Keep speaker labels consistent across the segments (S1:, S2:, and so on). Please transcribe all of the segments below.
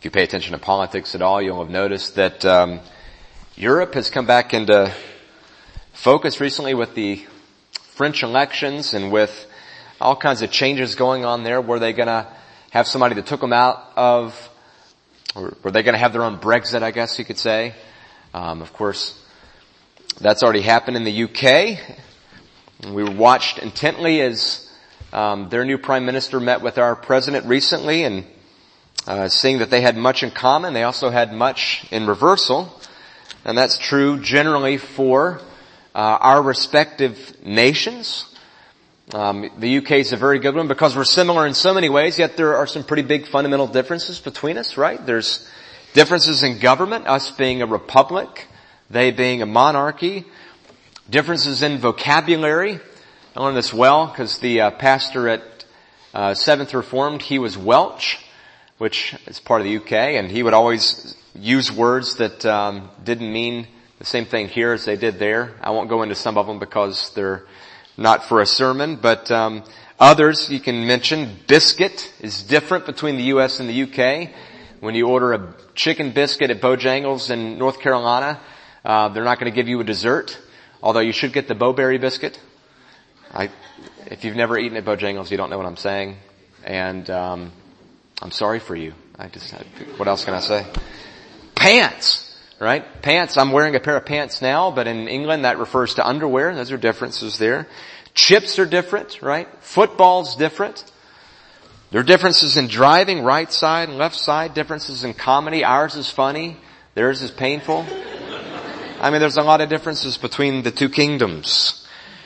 S1: If you pay attention to politics at all, you'll have noticed that Europe has come back into focus recently with the French elections and with all kinds of changes going on there. Were they going to have somebody that took them out of, or were they going to have their own Brexit, I guess you could say? Of course, that's already happened in the UK. We watched intently as their new prime minister met with our president recently, and seeing that they had much in common, they also had much in reversal. And that's true generally for our respective nations. The UK is a very good one because we're similar in so many ways, yet there are some pretty big fundamental differences between us, right? There's differences in government, us being a republic, they being a monarchy. Differences in vocabulary. I learned this well because the pastor at Seventh Reformed, he was Welsh, which is part of the UK, and he would always use words that didn't mean the same thing here as they did there. I won't go into some of them because they're not for a sermon, but others you can mention. Biscuit is different between the US and the UK. When you order a chicken biscuit at Bojangles in North Carolina, they're not going to give you a dessert, although you should get the Bowberry biscuit. If you've never eaten at Bojangles, you don't know what I'm saying, and I'm sorry for you. What else can I say? Pants, right? Pants. I'm wearing a pair of pants now, but in England that refers to underwear. Those are differences there. Chips are different, right? Football's different. There are differences in driving, right side and left side. Differences in comedy. Ours is funny. Theirs is painful. I mean, there's a lot of differences between the two kingdoms.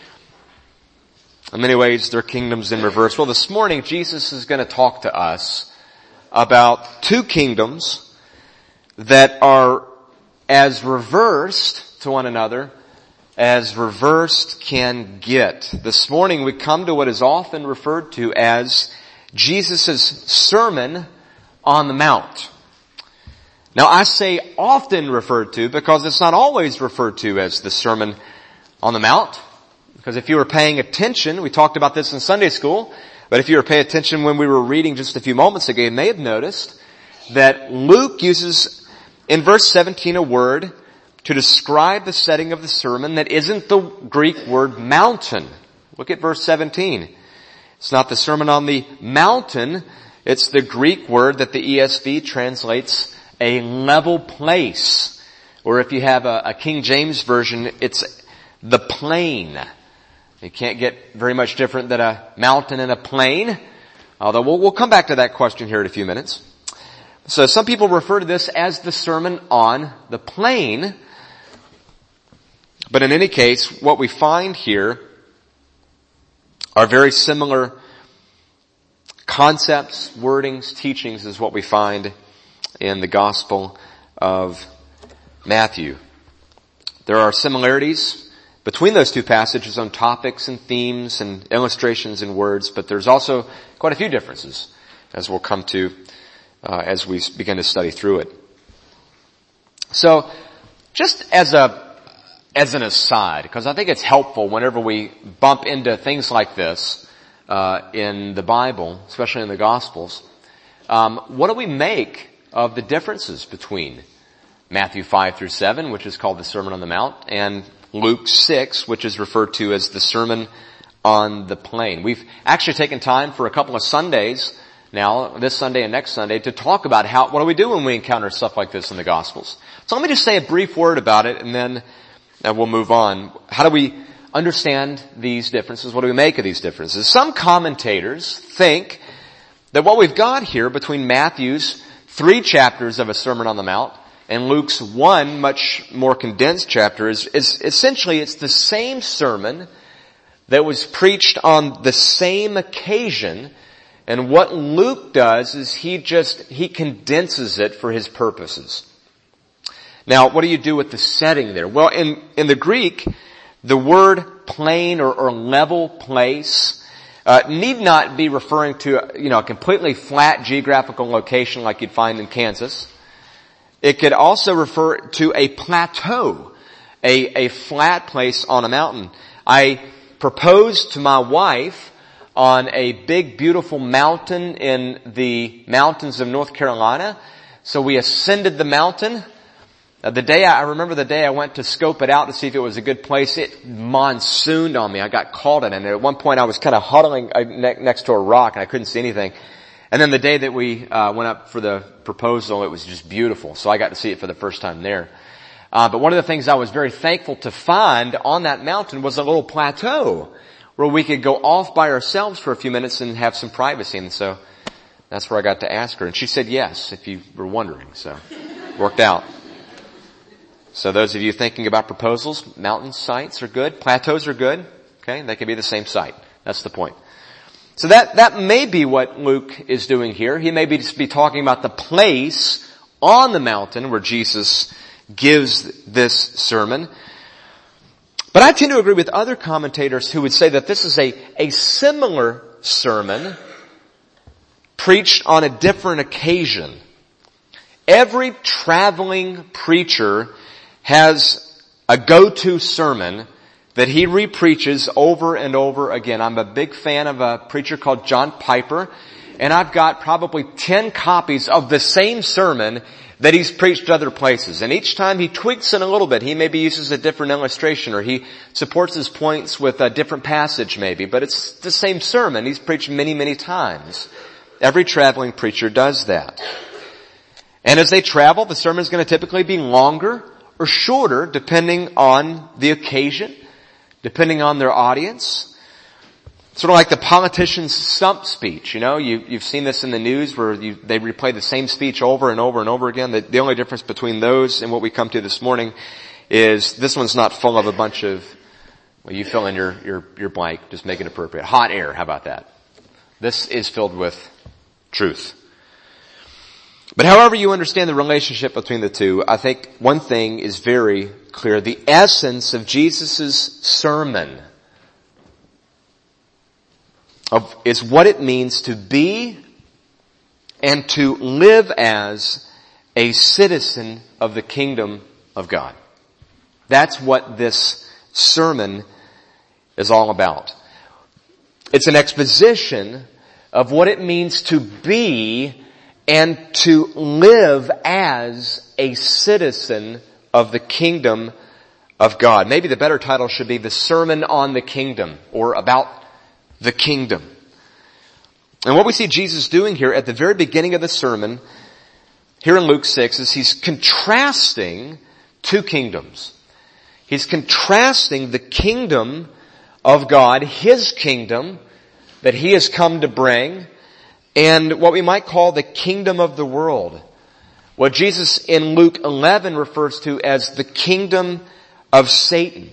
S1: In many ways, they're kingdoms in reverse. Well, this morning, Jesus is going to talk to us about two kingdoms that are as reversed to one another as reversed can get. This morning, we come to what is often referred to as Jesus' Sermon on the Mount. Now, I say often referred to because it's not always referred to as the Sermon on the Mount. Because if you were paying attention, we talked about this in Sunday school, but if you were paying attention when we were reading just a few moments ago, you may have noticed that Luke uses in verse 17 a word to describe the setting of the sermon that isn't the Greek word mountain. Look at verse 17. It's not the Sermon on the Mountain, it's the Greek word that the ESV translates a level place. Or if you have a King James version, it's the plain. You can't get very much different than a mountain and a plain. Although we'll come back to that question here in a few minutes. So some people refer to this as the Sermon on the Plain. But in any case, what we find here are very similar concepts, wordings, teachings as what we find in the Gospel of Matthew. There are similarities between those two passages on topics and themes and illustrations and words, but there's also quite a few differences, as we'll come to as we begin to study through it. So, just as an aside, because I think it's helpful whenever we bump into things like this in the Bible, especially in the Gospels, what do we make of the differences between Matthew 5 through 7, which is called the Sermon on the Mount, and Luke 6, which is referred to as the Sermon on the Plain? We've actually taken time for a couple of Sundays now, this Sunday and next Sunday, to talk about what do we do when we encounter stuff like this in the Gospels. So let me just say a brief word about it, and then we'll move on. How do we understand these differences? What do we make of these differences? Some commentators think that what we've got here between Matthew's 3 chapters of a Sermon on the Mount and Luke's 1 much more condensed chapter is essentially it's the same sermon that was preached on the same occasion, and what Luke does is he condenses it for his purposes. Now, what do you do with the setting there? Well, in the Greek, the word plain or level place need not be referring to a completely flat geographical location like you'd find in Kansas. It could also refer to a plateau, a flat place on a mountain. I proposed to my wife on a big, beautiful mountain in the mountains of North Carolina. So we ascended the mountain. I remember the day I went to scope it out to see if it was a good place. It monsooned on me. I got caught in it. And at one point I was kind of huddling next to a rock and I couldn't see anything. And then the day that we went up for the proposal, it was just beautiful. So I got to see it for the first time there. But one of the things I was very thankful to find on that mountain was a little plateau where we could go off by ourselves for a few minutes and have some privacy. And so that's where I got to ask her. And she said yes, if you were wondering. So it worked out. So those of you thinking about proposals, mountain sites are good. Plateaus are good. Okay. They can be the same site. That's the point. So that may be what Luke is doing here. He may be talking about the place on the mountain where Jesus gives this sermon. But I tend to agree with other commentators who would say that this is a similar sermon preached on a different occasion. Every traveling preacher has a go-to sermon that he repreaches over and over again. I'm a big fan of a preacher called John Piper, and I've got probably 10 copies of the same sermon that he's preached other places. And each time he tweaks it a little bit. He maybe uses a different illustration, or he supports his points with a different passage maybe. But it's the same sermon he's preached many, many times. Every traveling preacher does that. And as they travel, the sermon is going to typically be longer or shorter depending on the occasion, depending on their audience. Sort of like the politician's stump speech, you know, you've seen this in the news where they replay the same speech over and over and over again. The only difference between those and what we come to this morning is this one's not full of a bunch of, well, you fill in your blank, just make it appropriate. Hot air, how about that? This is filled with truth. But however you understand the relationship between the two, I think one thing is very clear. The essence of Jesus' sermon is what it means to be and to live as a citizen of the kingdom of God. That's what this sermon is all about. It's an exposition of what it means to be and to live as a citizen of the kingdom of God. Maybe the better title should be The Sermon on the Kingdom, or about the kingdom. And what we see Jesus doing here at the very beginning of the sermon, here in Luke 6, is he's contrasting two kingdoms. He's contrasting the kingdom of God, his kingdom that he has come to bring, and what we might call the kingdom of the world. What Jesus in Luke 11 refers to as the kingdom of Satan.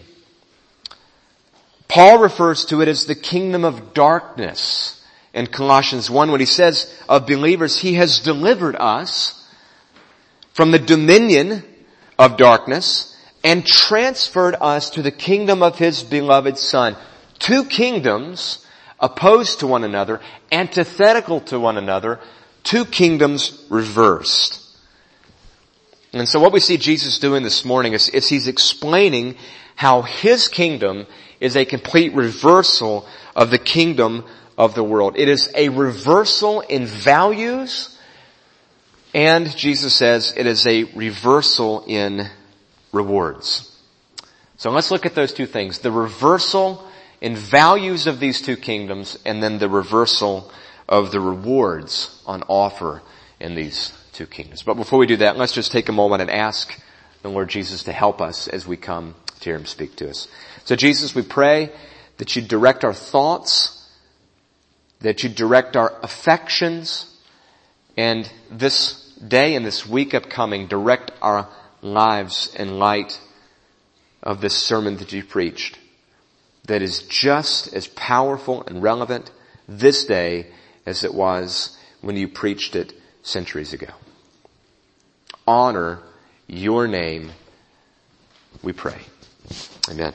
S1: Paul refers to it as the kingdom of darkness in Colossians 1 when he says of believers, he has delivered us from the dominion of darkness and transferred us to the kingdom of his beloved Son. Two kingdoms opposed to one another, antithetical to one another, two kingdoms reversed. And so what we see Jesus doing this morning is he's explaining how his kingdom is a complete reversal of the kingdom of the world. It is a reversal in values, and Jesus says it is a reversal in rewards. So let's look at those two things. The reversal in values of these two kingdoms, and then the reversal of the rewards on offer in these two kingdoms. But before we do that, let's just take a moment and ask the Lord Jesus to help us as we come to hear him speak to us. So Jesus, we pray that you direct our thoughts, that you direct our affections, and this day and this week upcoming, direct our lives in light of this sermon that you preached, that is just as powerful and relevant this day as it was when you preached it centuries ago. Honor your name, we pray. Amen.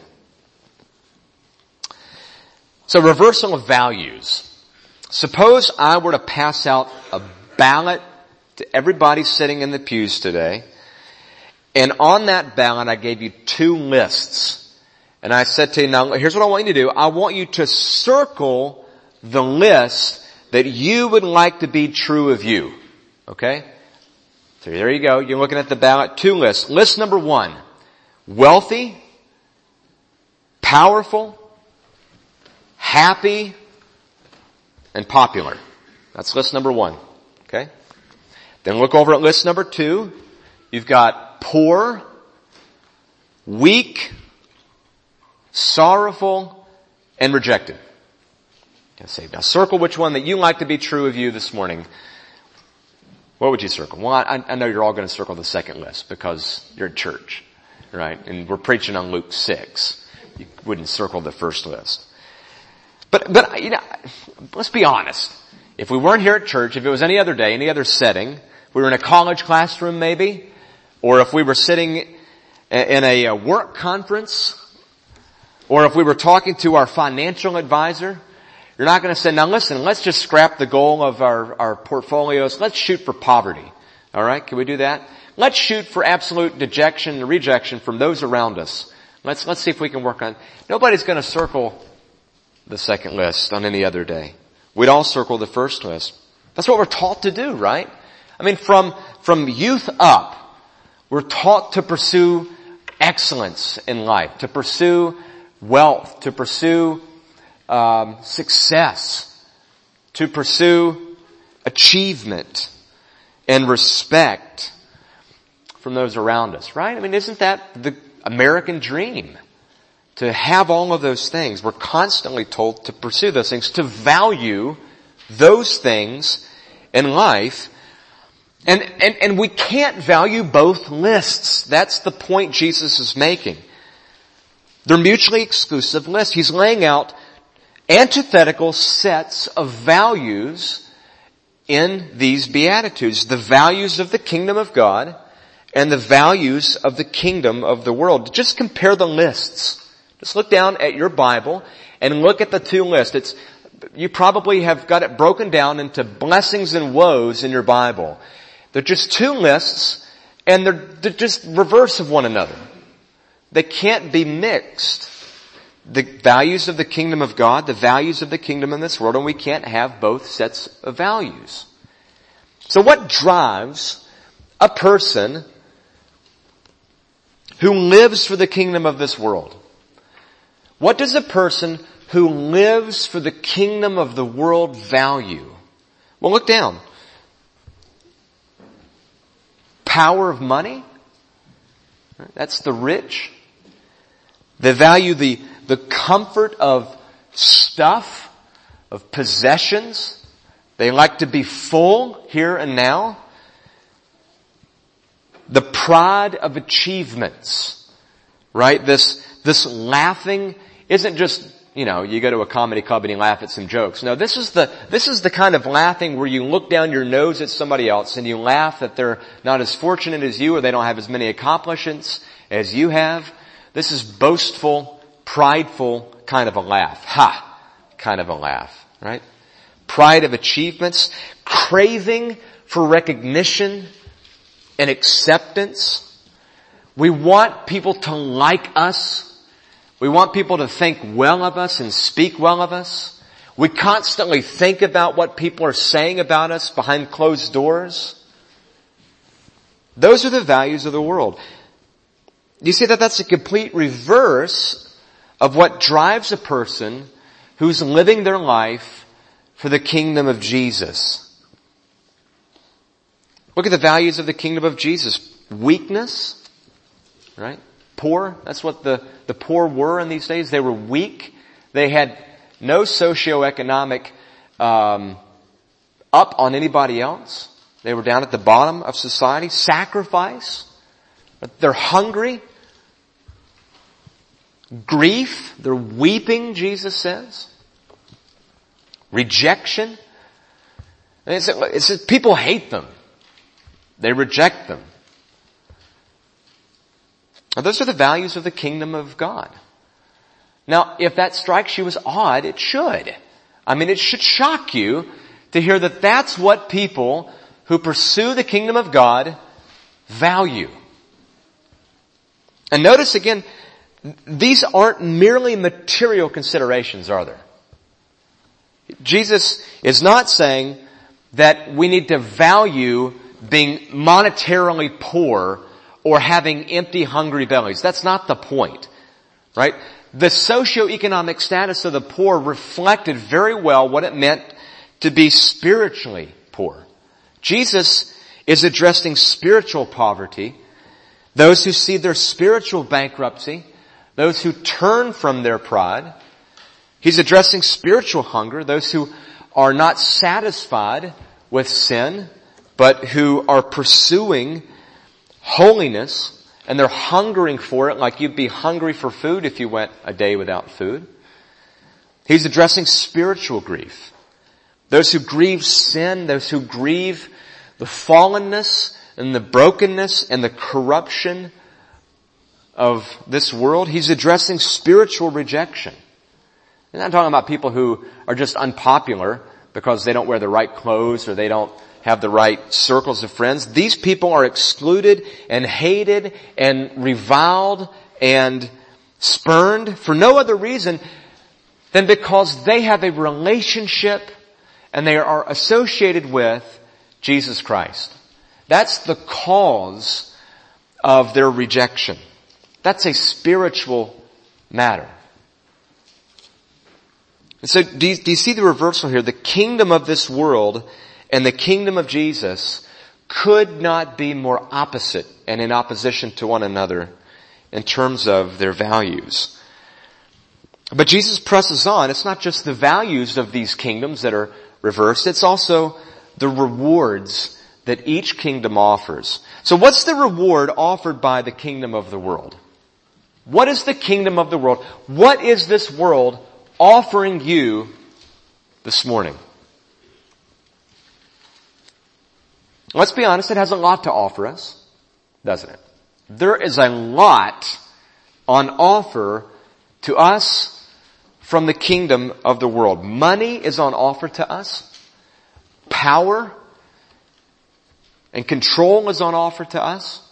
S1: So, reversal of values. Suppose I were to pass out a ballot to everybody sitting in the pews today, and on that ballot I gave you two lists. And I said to you, now here's what I want you to do. I want you to circle the list that you would like to be true of you. Okay? So there you go. You're looking at the ballot. 2 lists. List number 1. Wealthy, powerful, happy, and popular. That's list number 1. Okay? Then look over at list number 2. You've got poor, weak, sorrowful, and rejected. Now circle which one that you like to be true of you this morning. What would you circle? Well, I know you're all going to circle the second list because you're at church, right? And we're preaching on Luke 6. You wouldn't circle the first list. But let's be honest. If we weren't here at church, if it was any other day, any other setting, we were in a college classroom maybe, or if we were sitting in a work conference, or if we were talking to our financial advisor, you're not going to say, now listen, let's just scrap the goal of our portfolios. Let's shoot for poverty. All right? Can we do that? Let's shoot for absolute dejection and rejection from those around us. Let's see if we can work on. Nobody's going to circle the second list on any other day. We'd all circle the first list. That's what we're taught to do, right? I mean, from youth up, we're taught to pursue excellence in life, to pursue wealth, to pursue success, to pursue achievement and respect from those around us, right? I mean, isn't that the American dream? To have all of those things. We're constantly told to pursue those things, to value those things in life. And we can't value both lists. That's the point Jesus is making. They're mutually exclusive lists. He's laying out antithetical sets of values in these Beatitudes. The values of the kingdom of God and the values of the kingdom of the world. Just compare the lists. Just look down at your Bible and look at the 2 lists. You probably have got it broken down into blessings and woes in your Bible. They're just 2 lists and they're just reverse of one another. They can't be mixed. The values of the kingdom of God, the values of the kingdom in this world, and we can't have both sets of values. So what drives a person who lives for the kingdom of this world? What does a person who lives for the kingdom of the world value? Well, look down. Power of money. That's the rich. They value the comfort of stuff, of possessions. They like to be full here and now. The pride of achievements. Right? This laughing isn't just, you go to a comedy club and you laugh at some jokes. No, this is the kind of laughing where you look down your nose at somebody else and you laugh that they're not as fortunate as you or they don't have as many accomplishments as you have. This is boastful, prideful kind of a laugh. Ha! Kind of a laugh, right? Pride of achievements, craving for recognition and acceptance. We want people to like us. We want people to think well of us and speak well of us. We constantly think about what people are saying about us behind closed doors. Those are the values of the world. You see that's a complete reverse of what drives a person who's living their life for the kingdom of Jesus. Look at the values of the kingdom of Jesus. Weakness, right? Poor, that's what the poor were in these days. They were weak. They had no socioeconomic up on anybody else. They were down at the bottom of society. Sacrifice. They're hungry. Grief. They're weeping, Jesus says. Rejection. And it says people hate them. They reject them. Now, those are the values of the kingdom of God. Now, if that strikes you as odd, it should. I mean, it should shock you to hear that that's what people who pursue the kingdom of God value. And notice again, these aren't merely material considerations, are there? Jesus is not saying that we need to value being monetarily poor or having empty, hungry bellies. That's not the point, right? The socioeconomic status of the poor reflected very well what it meant to be spiritually poor. Jesus is addressing spiritual poverty, those who see their spiritual bankruptcy, those who turn from their pride. He's addressing spiritual hunger, those who are not satisfied with sin, but who are pursuing holiness, and they're hungering for it like you'd be hungry for food if you went a day without food. He's addressing spiritual grief. Those who grieve sin, those who grieve the fallenness and the brokenness and the corruption of this world. He's addressing spiritual rejection. And I'm talking about people who are just unpopular because they don't wear the right clothes or they don't have the right circles of friends. These people are excluded and hated and reviled and spurned for no other reason than because they have a relationship and they are associated with Jesus Christ. That's the cause of their rejection. That's a spiritual matter. And so do you see the reversal here? The kingdom of this world and the kingdom of Jesus could not be more opposite and in opposition to one another in terms of their values. But Jesus presses on. It's not just the values of these kingdoms that are reversed. It's also the rewards that each kingdom offers. So what's the reward offered by the kingdom of the world? What is the kingdom of the world? What is this world offering you this morning? Let's be honest, it has a lot to offer us, doesn't it? There is a lot on offer to us from the kingdom of the world. Money is on offer to us. Power and control is on offer to us.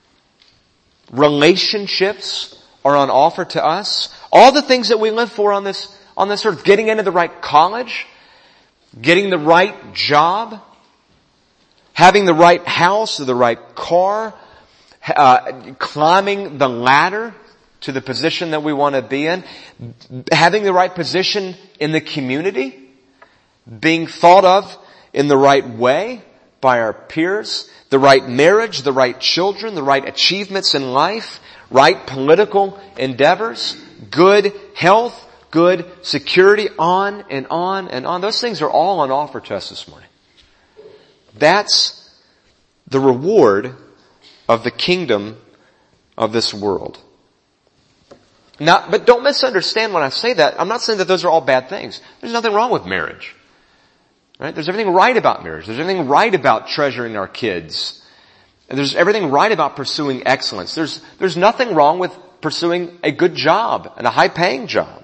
S1: Relationships are on offer to us. All the things that we live for on this earth, getting into the right college, getting the right job, having the right house or the right car, climbing the ladder to the position that we want to be in, having the right position in the community, being thought of in the right way by our peers, the right marriage, the right children, the right achievements in life, right political endeavors, good health, good security, on and on and on. Those things are all on offer to us this morning. That's the reward of the kingdom of this world. Now, but don't misunderstand when I say that. I'm not saying that those are all bad things. There's nothing wrong with marriage. Right? There's everything right about marriage. There's everything right about treasuring our kids. And there's everything right about pursuing excellence. There's nothing wrong with pursuing a good job and a high-paying job.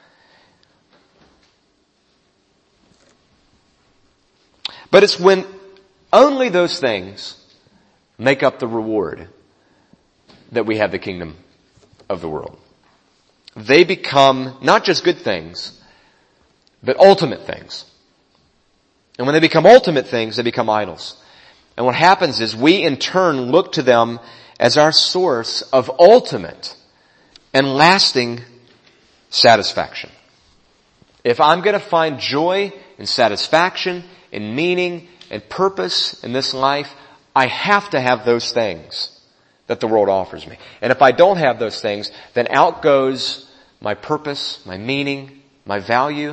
S1: But it's when only those things make up the reward that we have the kingdom of the world. They become not just good things, but ultimate things. And when they become ultimate things, they become idols. And what happens is we in turn look to them as our source of ultimate and lasting satisfaction. If I'm going to find joy and satisfaction and meaning and purpose in this life, I have to have those things that the world offers me. And if I don't have those things, then out goes my purpose, my meaning, my value,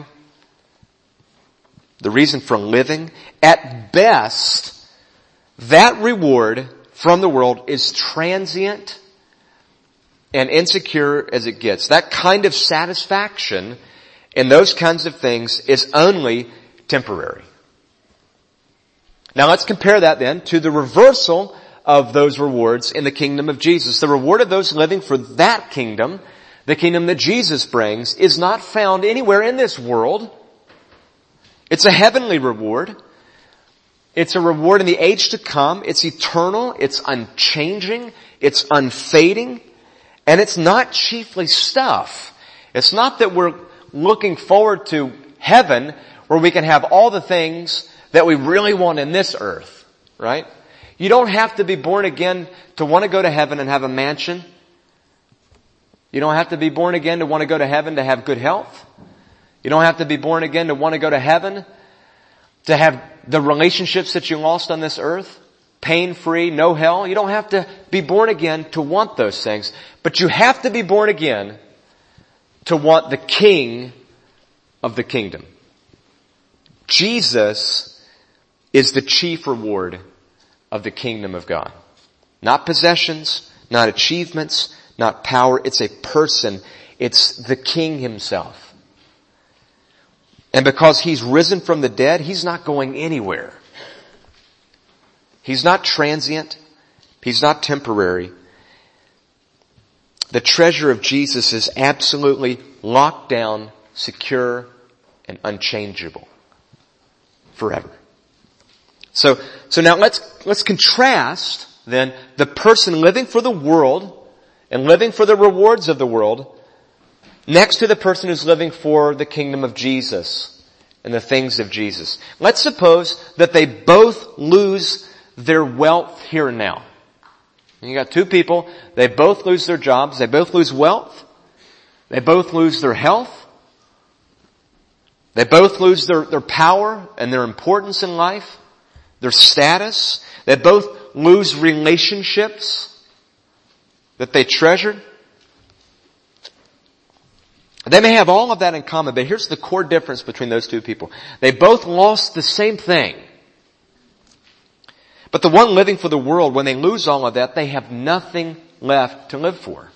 S1: the reason for living. At best, that reward from the world is transient and insecure as it gets. That kind of satisfaction in those kinds of things is only temporary. Now let's compare that then to the reversal of those rewards in the kingdom of Jesus. The reward of those living for that kingdom, the kingdom that Jesus brings, is not found anywhere in this world. It's a heavenly reward. It's a reward in the age to come. It's eternal. It's unchanging. It's unfading. And it's not chiefly stuff. It's not that we're looking forward to heaven where we can have all the things that we really want in this earth, right? You don't have to be born again to want to go to heaven and have a mansion. You don't have to be born again to want to go to heaven to have good health. You don't have to be born again to want to go to heaven to have the relationships that you lost on this earth. Pain-free, no hell. You don't have to be born again to want those things. But you have to be born again to want the King of the kingdom. Jesus is the chief reward of the kingdom of God. Not possessions, not achievements, not power. It's a person. It's the King himself. And because he's risen from the dead, he's not going anywhere. He's not transient. He's not temporary. The treasure of Jesus is absolutely locked down, secure, and unchangeable forever. So now let's contrast then the person living for the world and living for the rewards of the world next to the person who's living for the kingdom of Jesus and the things of Jesus. Let's suppose that they both lose their wealth here and now. You got two people, they both lose their jobs, they both lose wealth, they both lose their health, they both lose their power and their importance in life, their status, they both lose relationships that they treasured. They may have all of that in common, but here's the core difference between those two people. They both lost the same thing. But the one living for the world, when they lose all of that, they have nothing left to live for.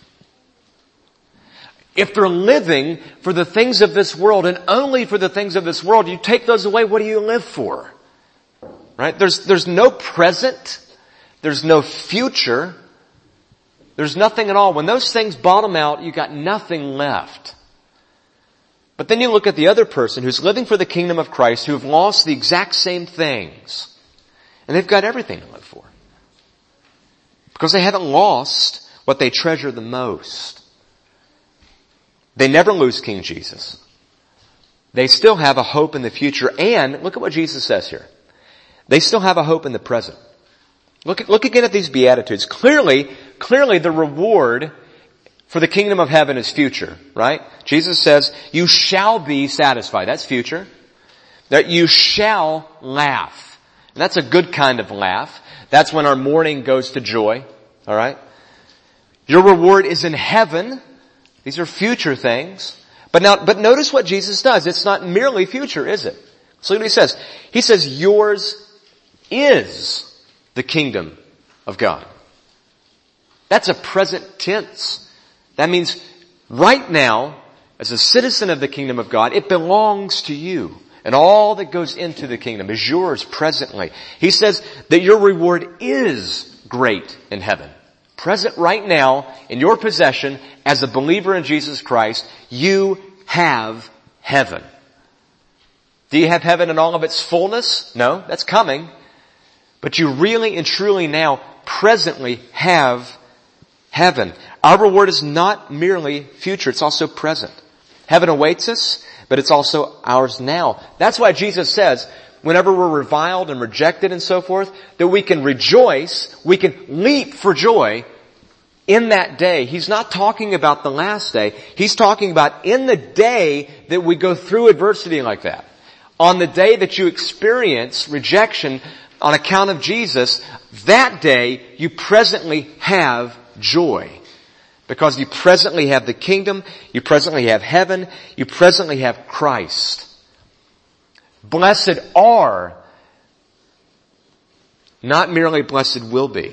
S1: If they're living for the things of this world and only for the things of this world, you take those away, what do you live for? Right? There's no present. There's no future. There's nothing at all. When those things bottom out, you got nothing left. But then you look at the other person who's living for the kingdom of Christ, who have lost the exact same things. And they've got everything to live for. Because they haven't lost what they treasure the most. They never lose King Jesus. They still have a hope in the future. And look at what Jesus says here. They still have a hope in the present. Look again at these Beatitudes. Clearly the reward for the kingdom of heaven is future, right? Jesus says, you shall be satisfied. That's future. That you shall laugh. And that's a good kind of laugh. That's when our mourning goes to joy. All right? Your reward is in heaven. These are future things. But notice what Jesus does. It's not merely future, is it? So look what he says. He says, yours is the kingdom of God. That's a present tense. That means right now, as a citizen of the kingdom of God, it belongs to you. And all that goes into the kingdom is yours presently. He says that your reward is great in heaven. Present right now, in your possession, as a believer in Jesus Christ, you have heaven. Do you have heaven in all of its fullness? No, that's coming. But you really and truly now, presently, have heaven. Our reward is not merely future, it's also present. Heaven awaits us, but it's also ours now. That's why Jesus says, whenever we're reviled and rejected and so forth, that we can rejoice, we can leap for joy in that day. He's not talking about the last day. He's talking about in the day that we go through adversity like that. On the day that you experience rejection on account of Jesus, that day you presently have joy. Because you presently have the kingdom, you presently have heaven, you presently have Christ. Blessed are, not merely blessed will be.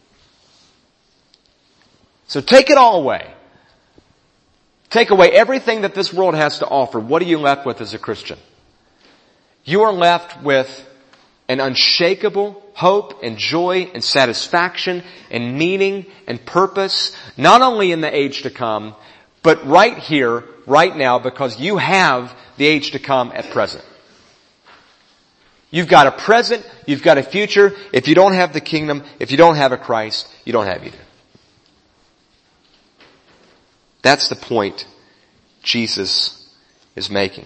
S1: So take it all away. Take away everything that this world has to offer. What are you left with as a Christian? You are left with an unshakable hope and joy and satisfaction and meaning and purpose, not only in the age to come, but right here, right now, because you have the age to come at present. You've got a present, you've got a future. If you don't have the kingdom, if you don't have a Christ, you don't have either. That's the point Jesus is making.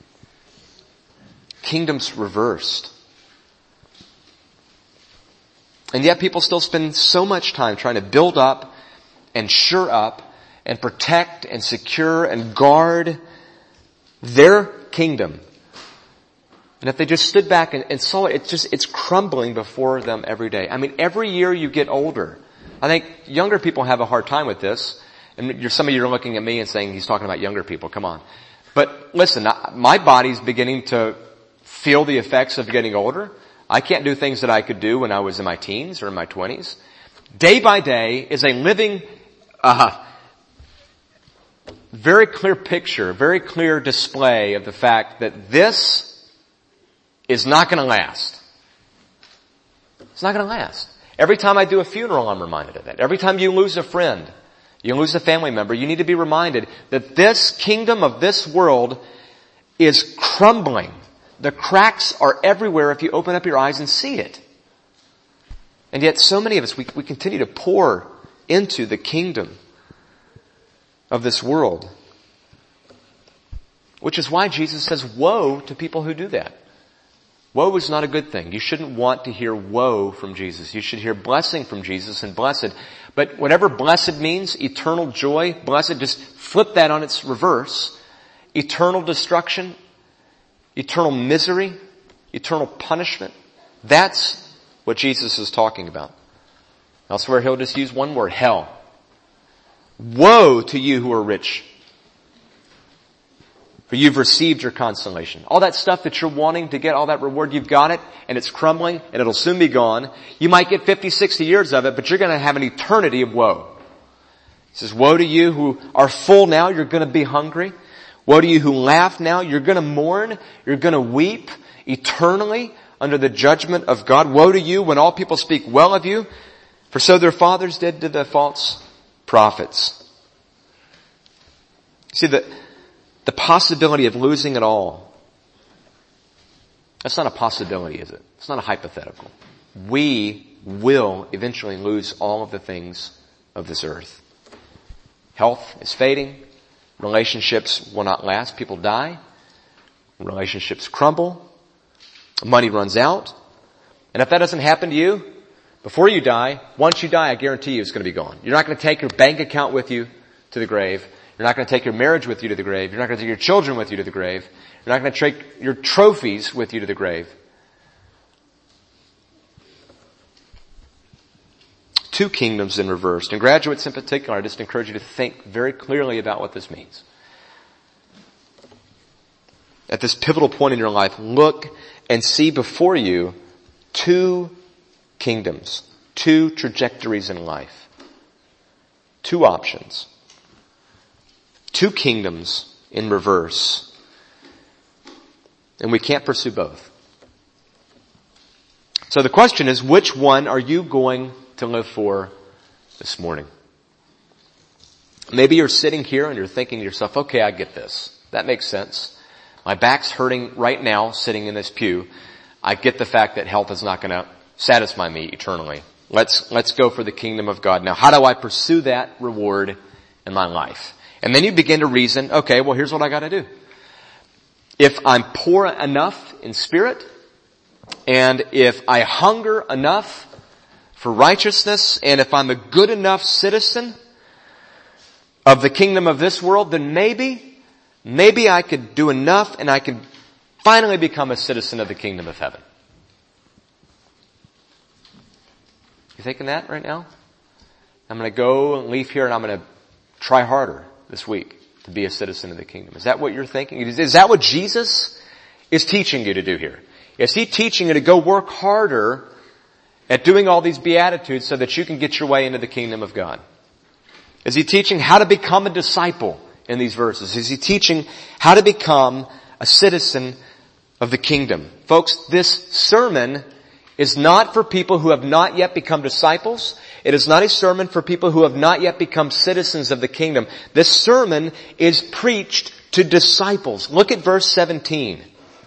S1: Kingdom's reversed. And yet people still spend so much time trying to build up and shore up and protect and secure and guard their kingdom. And if they just stood back and saw it, it's crumbling before them every day. I mean, every year you get older. I think younger people have a hard time with this. And some of you are looking at me and saying, he's talking about younger people. Come on. But listen, my body's beginning to feel the effects of getting older. I can't do things that I could do when I was in my teens or in my 20s. Day by day is a living, very clear picture, very clear display of the fact that this is not going to last. It's not going to last. Every time I do a funeral, I'm reminded of that. Every time you lose a friend, you lose a family member, you need to be reminded that this kingdom of this world is crumbling. The cracks are everywhere if you open up your eyes and see it. And yet so many of us, we continue to pour into the kingdom of this world. Which is why Jesus says, woe to people who do that. Woe is not a good thing. You shouldn't want to hear woe from Jesus. You should hear blessing from Jesus and blessed. But whatever blessed means, eternal joy, blessed, just flip that on its reverse. Eternal destruction, eternal misery, eternal punishment. That's what Jesus is talking about. Elsewhere he'll just use one word, hell. Woe to you who are rich, for you've received your consolation. All that stuff that you're wanting to get, all that reward, you've got it, and it's crumbling, and it'll soon be gone. You might get 50, 60 years of it, but you're going to have an eternity of woe. He says, woe to you who are full now, you're going to be hungry. Woe to you who laugh now, you're going to mourn, you're going to weep eternally under the judgment of God. Woe to you when all people speak well of you, for so their fathers did to the false prophets. See, the possibility of losing it all, that's not a possibility, is it? It's not a hypothetical. We will eventually lose all of the things of this earth. Health is fading. Relationships will not last. People die. Relationships crumble. Money runs out. And if that doesn't happen to you, before you die, once you die, I guarantee you it's going to be gone. You're not going to take your bank account with you to the grave. You're not going to take your marriage with you to the grave. You're not going to take your children with you to the grave. You're not going to take your trophies with you to the grave. Two kingdoms in reverse. And graduates in particular, I just encourage you to think very clearly about what this means. At this pivotal point in your life, look and see before you two kingdoms, two trajectories in life, two options. Two kingdoms in reverse. And we can't pursue both. So the question is, which one are you going to live for this morning? Maybe you're sitting here and you're thinking to yourself, okay, I get this. That makes sense. My back's hurting right now sitting in this pew. I get the fact that health is not going to satisfy me eternally. Let's go for the kingdom of God. Now, how do I pursue that reward in my life? And then you begin to reason, okay, well, here's what I got to do. If I'm poor enough in spirit, and if I hunger enough for righteousness, and if I'm a good enough citizen of the kingdom of this world, then maybe I could do enough and I could finally become a citizen of the kingdom of heaven. You thinking that right now? I'm going to go and leave here and I'm going to try harder this week to be a citizen of the kingdom. Is that what you're thinking? Is that what Jesus is teaching you to do here? Is he teaching you to go work harder at doing all these beatitudes so that you can get your way into the kingdom of God? Is he teaching how to become a disciple in these verses? Is he teaching how to become a citizen of the kingdom? Folks, this sermon is not for people who have not yet become disciples. It is not a sermon for people who have not yet become citizens of the kingdom. This sermon is preached to disciples. Look at verse 17.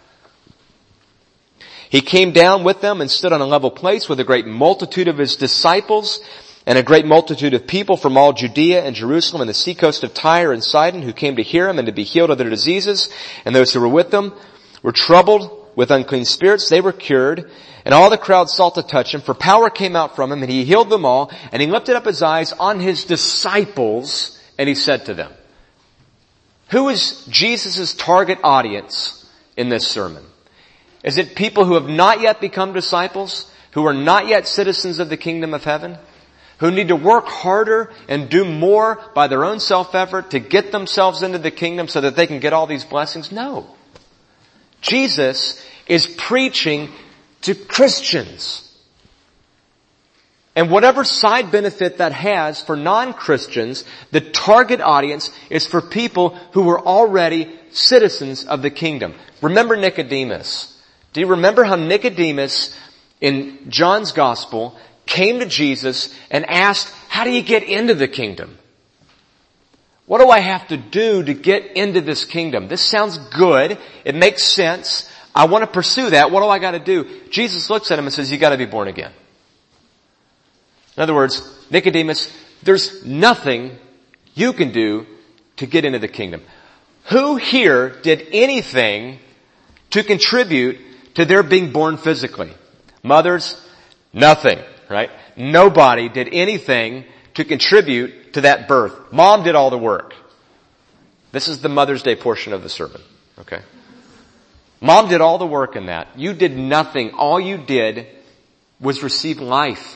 S1: He came down with them and stood on a level place with a great multitude of his disciples and a great multitude of people from all Judea and Jerusalem and the seacoast of Tyre and Sidon, who came to hear him and to be healed of their diseases. And those who were with them were troubled with unclean spirits, they were cured, and all the crowd sought to touch him, for power came out from him, and he healed them all, and he lifted up his eyes on his disciples, and he said to them, who is Jesus' target audience in this sermon? Is it people who have not yet become disciples, who are not yet citizens of the kingdom of heaven, who need to work harder and do more by their own self-effort to get themselves into the kingdom so that they can get all these blessings? No. Jesus is preaching to Christians. And whatever side benefit that has for non-Christians, the target audience is for people who were already citizens of the kingdom. Remember Nicodemus. Do you remember how Nicodemus in John's Gospel came to Jesus and asked, how do you get into the kingdom? What do I have to do to get into this kingdom? This sounds good. It makes sense. I want to pursue that. What do I got to do? Jesus looks at him and says, you got to be born again. In other words, Nicodemus, there's nothing you can do to get into the kingdom. Who here did anything to contribute to their being born physically? Mothers, nothing, right? Nobody did anything to contribute to that birth. Mom did all the work. This is the Mother's Day portion of the sermon, okay? Mom did all the work in that. You did nothing. All you did was receive life.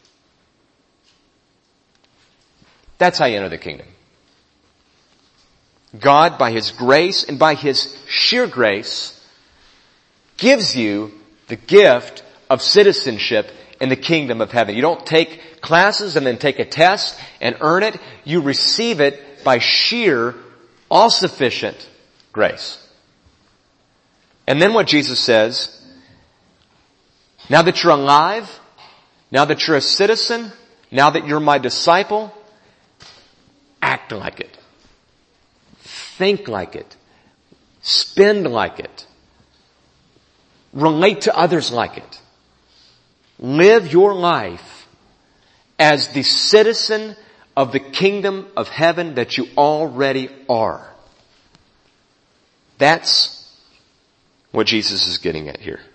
S1: That's how you enter the kingdom. God, by His grace and by His sheer grace, gives you the gift of citizenship in the kingdom of heaven. You don't take classes and then take a test and earn it. You receive it by sheer, all-sufficient grace. And then what Jesus says, now that you're alive, now that you're a citizen, now that you're my disciple, act like it. Think like it. Spend like it. Relate to others like it. Live your life as the citizen of the kingdom of heaven that you already are. That's what Jesus is getting at here.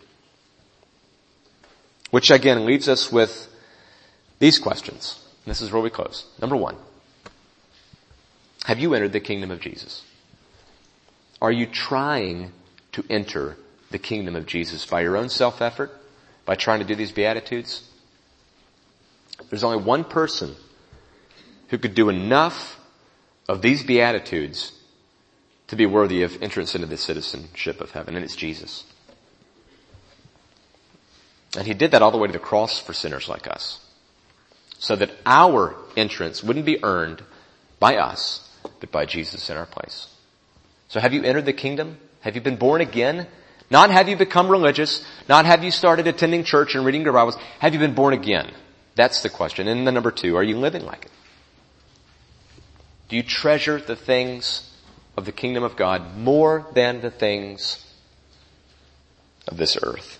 S1: Which again leaves us with these questions. This is where we close. Number one, have you entered the kingdom of Jesus? Are you trying to enter the kingdom of Jesus by your own self-effort? By trying to do these Beatitudes? There's only one person who could do enough of these Beatitudes to be worthy of entrance into the citizenship of heaven, and it's Jesus. And He did that all the way to the cross for sinners like us, so that our entrance wouldn't be earned by us, but by Jesus in our place. So have you entered the kingdom? Have you been born again? Not have you become religious, not have you started attending church and reading your Bibles. Have you been born again? That's the question. And then number two, are you living like it? Do you treasure the things of the kingdom of God more than the things of this earth?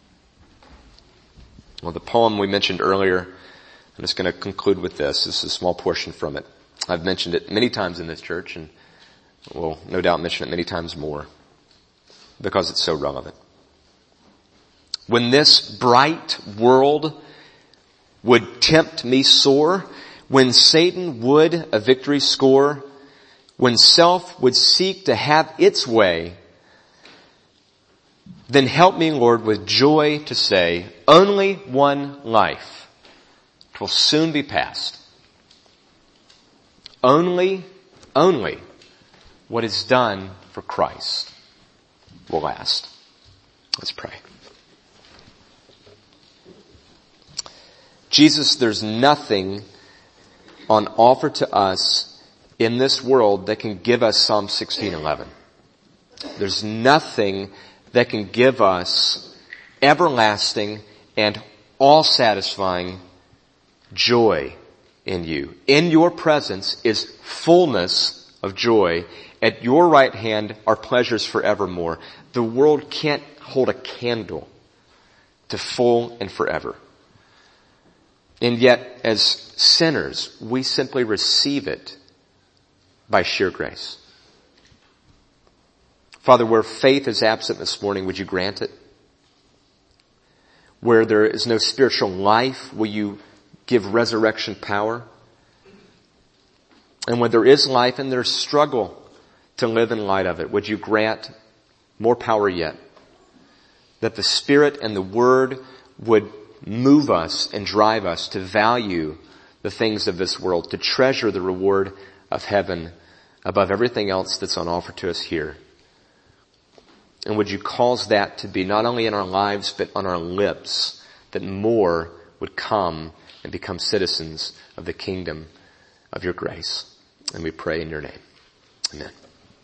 S1: Well, the poem we mentioned earlier, I'm just going to conclude with this. This is a small portion from it. I've mentioned it many times in this church and will no doubt mention it many times more because it's so relevant. When this bright world would tempt me sore, when Satan would a victory score, when self would seek to have its way, then help me, Lord, with joy to say, only one life. 'Twill soon be past. Only what is done for Christ will last. Let's pray. Jesus, there's nothing on offer to us in this world that can give us Psalm 16:11. There's nothing that can give us everlasting and all-satisfying joy in you. In your presence is fullness of joy. At your right hand are pleasures forevermore. The world can't hold a candle to full and forever. And yet, as sinners, we simply receive it by sheer grace. Father, where faith is absent this morning, would you grant it? Where there is no spiritual life, will you give resurrection power? And when there is life and there's struggle to live in light of it, would you grant more power yet? That the Spirit and the Word would move us and drive us to value the things of this world, to treasure the reward of heaven above everything else that's on offer to us here. And would you cause that to be not only in our lives, but on our lips, that more would come and become citizens of the kingdom of your grace. And we pray in your name. Amen.